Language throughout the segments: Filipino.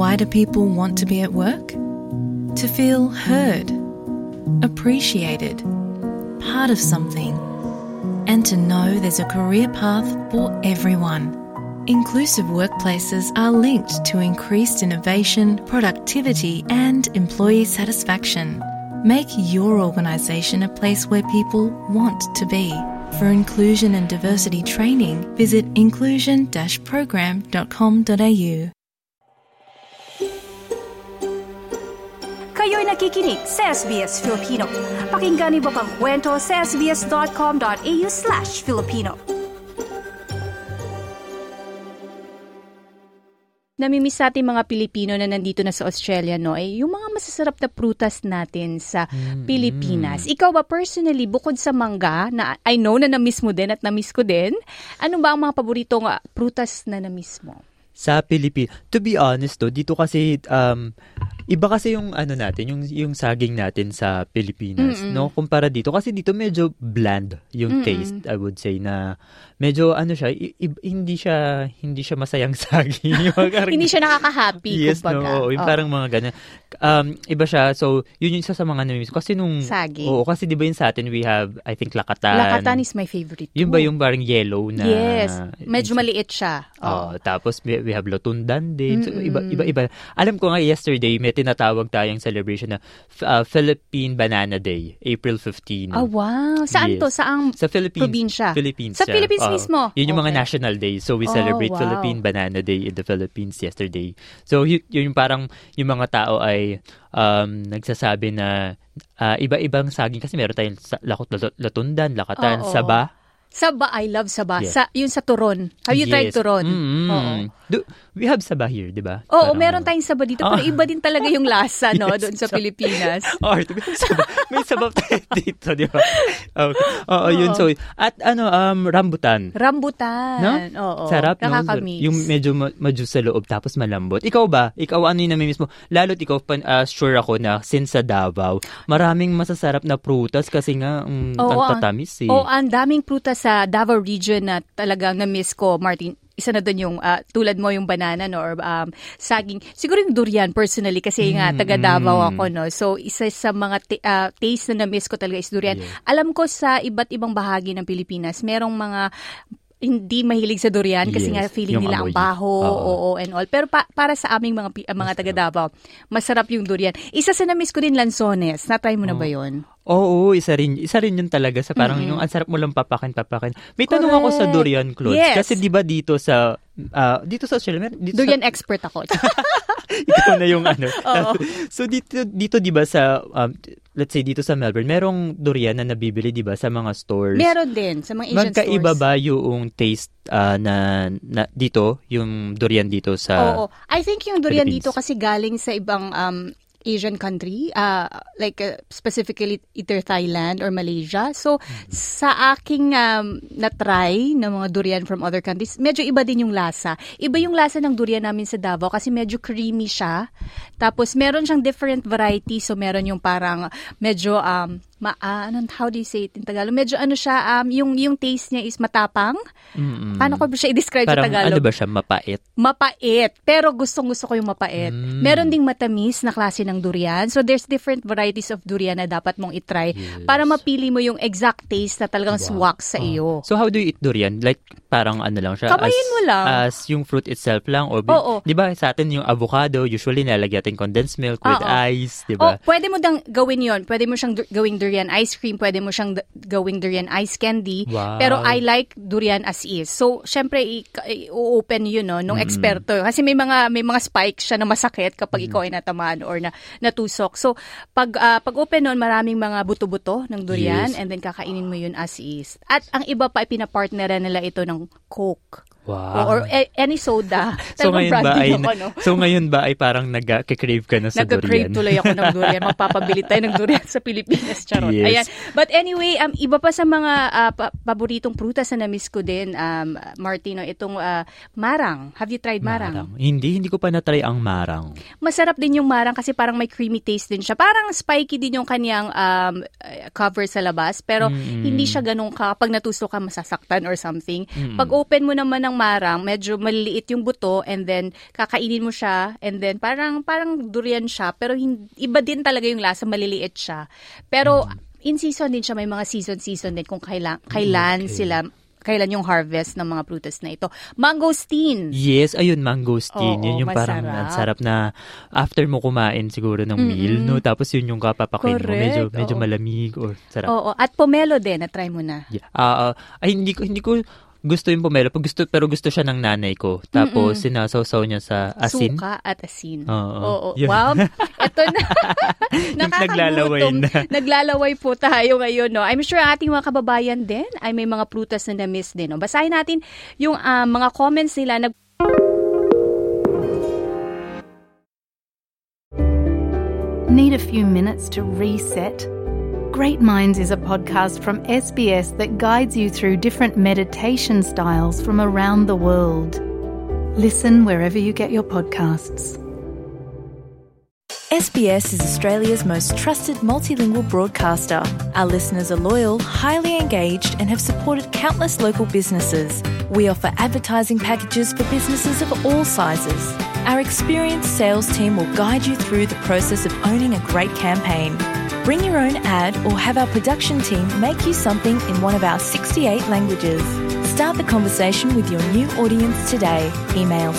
Why do people want to be at work? To feel heard, appreciated, part of something, and to know there's a career path for everyone. Inclusive workplaces are linked to increased innovation, productivity, and employee satisfaction. Make your organisation a place where people want to be. For inclusion and diversity training, visit inclusion-program.com.au. Kayo'y nakikinig sa SBS Filipino. Pakinggan niyo pa ang kwento sa sbs.com.au/Filipino. Namimiss sa ating mga Pilipino na nandito na sa Australia, no, yung mga masasarap na prutas natin sa Pilipinas. Ikaw ba personally, bukod sa mangga, na I know na namiss mo din at namiss ko din, ano ba ang mga paboritong prutas na namiss mo? Sa Pilipinas, to be honest, dito kasi iba kasi yung ano natin, yung saging natin sa Pilipinas, no? Kumpara dito kasi dito medyo bland yung taste, I would say, na medyo ano siya, hindi siya masayang saging. Hindi siya nakaka-happy, yes, kumbaga. no, yung parang mga ganyan. Iba siya, so yun yung isa sa mga namimiss. Kasi nung saging. Oo, kasi di ba yun sa atin, we have, I think, lakatan. Lakatan is my favorite too. Yun ba yung parang yellow na? Yes, medyo maliit siya. Tapos we have lotundan din. So, iba. Alam ko nga yesterday, may tinatawag tayong celebration na Philippine Banana Day, April 15. Oh, wow. Saan to? Saang sa Philippines, probinsya? Philippines sa Philippines mismo? Yun yung mga national days. So we celebrate Philippine Banana Day in the Philippines yesterday. So yun yung parang yung mga tao ay nagsasabi na iba-ibang saging kasi meron tayong latundan, lakatan, saba. Saba, I love saba. Yes. Yung sa turon. Have you tried turon? We have saba here, di ba? Oo, meron tayong saba dito. Pero iba din talaga yung lasa, no? Doon sa Pilipinas. May saba tayo dito, di ba? Okay. Yun. So, at rambutan. Rambutan. No? Oo. Sarap, no? Nakakamiss. Yung medyo ma-juice sa loob, tapos malambot. Ikaw ba? Ikaw ano yung namimiss mo? Lalo't ikaw, sure ako na since sa Davao, maraming masasarap na prutas kasi nga, ang tatamis eh. Ang daming prutas sa Davao region na talagang na-miss ko, Martin. Isa na doon yung tulad mo yung banana, no, or saging. Siguro yung durian personally kasi nga taga Davao ako, no. So isa sa mga taste na na-miss ko talaga is durian. Yes. Alam ko sa iba't ibang bahagi ng Pilipinas, merong mga hindi mahilig sa durian kasi nga feeling nila ang baho, and all. Pero para sa aming mga taga Davao, masarap yung durian. Isa sa na-miss ko din, lansones. Na-try mo na ba yun? Oo, isa rin yun talaga sa parang yung ang sarap mo lang papakin. May tanong ako sa durian, Claude. Yes. Kasi 'di ba dito sa Australia, durian expert ako. Ikaw na yung ano. So dito 'di ba sa let's say dito sa Melbourne, merong durian na nabibili 'di ba sa mga stores? Meron din sa mga Asian stores. Magkaiba ba yung taste na dito, yung durian dito sa I think yung durian Philippines dito kasi galing sa ibang Asian country, specifically either Thailand or Malaysia. So, sa aking na-try ng mga durian from other countries, medyo iba din yung lasa. Iba yung lasa ng durian namin sa Davao kasi medyo creamy siya. Tapos, meron siyang different varieties. So, meron yung parang medyo how do you say it in Tagalog? Medyo siya, yung taste niya is matapang. Paano ko ba siya i-describe parang, sa Tagalog? Ano ba siya? Mapait? Mapait. Pero gustong-gusto ko yung mapait. Meron ding matamis na klase ng durian. So, there's different varieties of durian na dapat mong itry para mapili mo yung exact taste na talagang swak sa iyo. So, how do you eat durian? Like, parang ano lang siya? Kamayin mo lang. As yung fruit itself lang? Or di ba sa atin yung avocado, usually nalagyan natin condensed milk with ice, di ba? Pwede mo dang gawin yon. Pwede mo siyang gawing durian ice cream, pwede mo siyang gawing durian ice candy. Wow. Pero I like durian as is. So, syempre, i-open yun, no, nung eksperto. Kasi may mga spikes siya na masakit kapag ikaw ay natamaan or natusok. So, pag open nun, maraming mga buto-buto ng durian and then kakainin mo yun as is. At ang iba pa, ipinapartneran nila ito ng Coke. Wow. Or any soda. So ngayon ba ay parang nag-crave ka na sa durian? Nag-crave tuloy ako ng durian. Magpapabili tayo ng durian sa Pilipinas. Charot. Yes. Ayan. But anyway, iba pa sa mga paboritong prutas na na-miss ko din, Martino, itong marang. Have you tried marang? Hindi ko pa na-try ang marang. Masarap din yung marang kasi parang may creamy taste din siya. Parang spiky din yung kanyang cover sa labas. Pero hindi siya ganun ka. Pag natuso ka, masasaktan or something. Pag open mo naman ng ng marang, medyo maliliit yung buto and then kakainin mo siya and then parang durian siya pero iba din talaga yung lasa, maliliit siya. Pero in season din siya, may mga season din kung kailan yung harvest ng mga prutas na ito. Mangosteen. Yes, ayun, mangosteen. Oo, yun yung parang sarap na after mo kumain siguro ng meal, no? Tapos yun yung kapapakin mo. Medyo malamig or sarap. Oo, at pomelo din, na-try mo na. Yeah. Hindi ko gusto yung pomelo, pero gusto siya ng nanay ko. Tapos sinasawsaw niya sa asin. Suka at asin. Oo. Wow. Ito na. Nakakagutom. Naglalaway po tayo ngayon, no? I'm sure ating mga kababayan din ay may mga prutas na na-miss din, no? Basahin natin yung mga comments nila. Need a few minutes to reset? Great Minds is a podcast from SBS that guides you through different meditation styles from around the world. Listen wherever you get your podcasts. SBS is Australia's most trusted multilingual broadcaster. Our listeners are loyal, highly engaged, and have supported countless local businesses. We offer advertising packages for businesses of all sizes. Our experienced sales team will guide you through the process of owning a great campaign. Bring your own ad or have our production team make you something in one of our 68 languages. Start the conversation with your new audience today. Email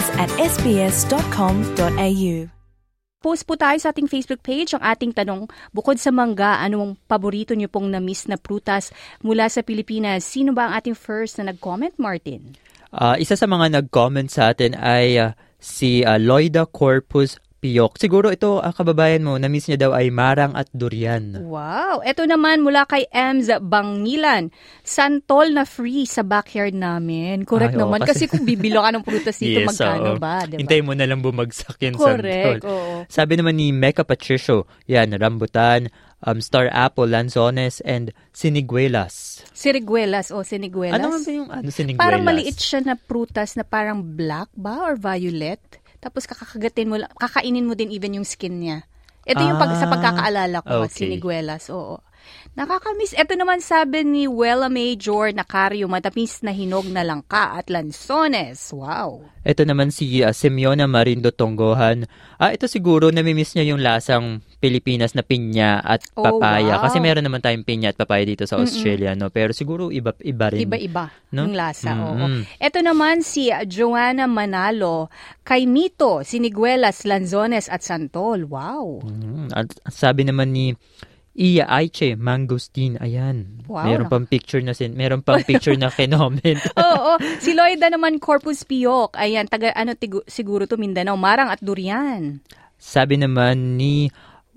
sales@sbs.com.au. Post po tayo sa ating Facebook page ang ating tanong, bukod sa mangga, anong paborito niyo pong na-miss na prutas mula sa Pilipinas? Sino ba ang ating first na nag-comment, Martin? Isa sa mga nag-comment sa atin ay si Loida Corpus Piyok. Siguro ito, kababayan mo, na-miss niya daw ay marang at durian. Wow! Ito naman mula kay Ems Bangilan. Santol na free sa backyard namin. Correct naman. Kasi kung bibilo ka ng prutas dito, yes, magkano ba? Diba? Hintayin mo na lang bumagsak yung correct, santol. Oo. Sabi naman ni Mecca Patricio, yan, rambutan, star apple, lanzones, and siniguelas. Siniguelas. Ano ba yung siniguelas? Parang maliit siya na prutas na parang black ba or violet? Tapos kakainin mo din even yung skin niya. Ito yung sa pagkakaalala ko, siniguelas. Oo. Nakakamiss. Ito naman sabi ni Wella Major Nacario, matamis na hinog na langka at lanzones. Wow. Ito naman si Simeona Marindo Tonggohan. Ito siguro namimiss niya yung lasang Pilipinas na pinya at papaya. Wow. Kasi meron naman tayong pinya at papaya dito sa Australia, no? Pero siguro iba rin. Iba-iba no? yung lasa. Oo. Ito naman si Joanna Manalo, kay Mito, siniguelas, lanzones at santol. Wow. At sabi naman ni Iya Aiche, mangosteen. Ayan. Wow. Meron pang picture na kinoment. Oo. Si Loida naman, Corpus Piyok. Ayan, siguro to Mindanao, marang at durian. Sabi naman ni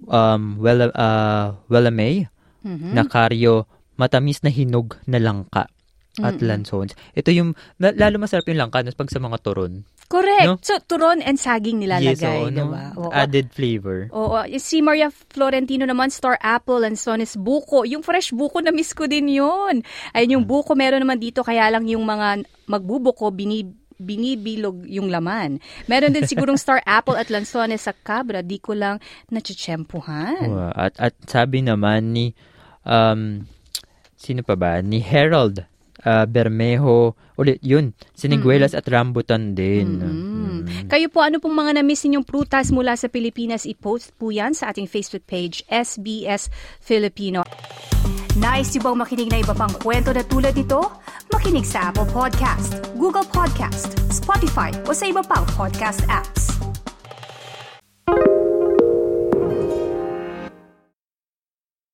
Wella May, Nacario, matamis na hinog na langka at lanzones. Ito yung, lalo masarap yung langka pag sa mga turon. Correct. No? So, turon and saging nilalagay, diba? No? Added flavor. Oo. Si Maria Florentino naman, star apple, lanzones, buko. Yung fresh buko, na-miss ko din yun. Ayun, yung buko, meron naman dito, kaya lang yung mga magbubuko, binibilog yung laman. Meron din sigurong star apple at lanzones sa cabra, di ko lang natsyempuhan. At sabi naman ni, sino pa ba? Ni Harold Bermejo, ulit yun, siniguelas at rambutan din. Kayo po, ano pong mga na-miss ninyong prutas mula sa Pilipinas? I-post po yan sa ating Facebook page, SBS Filipino. Nice yung bang makinig na iba pang kwento na tulad ito? Makinig sa Apple Podcast, Google Podcast, Spotify o sa iba pang podcast apps.